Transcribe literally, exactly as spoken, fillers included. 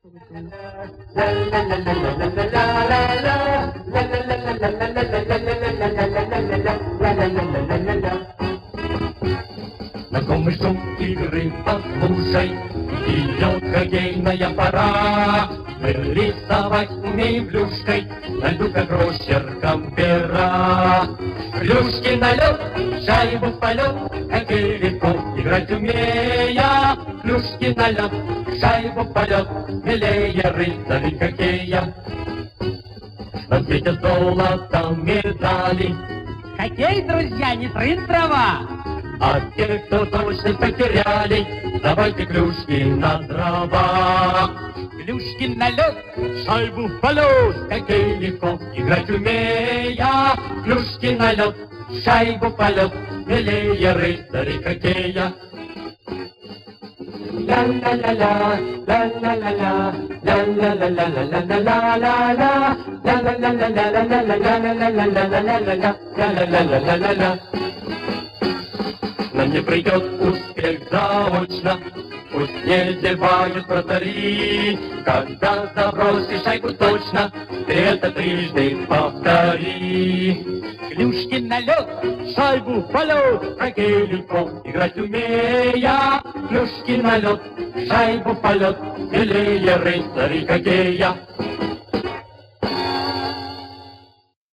Знакомый шум игры послушай, идет хоккейная пора. Мы рисовать умеем плюшкой, на льду как росчерком пера. Плюшки на лед, шайбу в полет, хоккей легко играть умея. Плюшки на лед, шайбу в полет, милее рыцарей хоккея. Нам светят золотом медали. Хоккей, друзья, не трын трава. А те, кто точно потеряли, давайте клюшки на дрова. Клюшки на лед, Шайбу в полет, хоккей легко играть умея. Клюшки на лед, шайбу в полет, милее рыцарей хоккея. Ла-ла-ла-ла, ла-ла-ла-ла, ла-ла-ла-ла-ла-ла-ла-ла-ла, ла-ла-ла-ла-ла-ла-ла-ла-ла-ла-ла-ла-ла-ла-ла. Нам не придет успех заочно, пусть не зевают вратари. Когда забросишь шайбу точно, ты это трижды повтори. клюшки на лед, Шайбу в полет, хоккей легко играть умея. Клюшки на лед, шайбу в полет, милее рыцарей хоккея.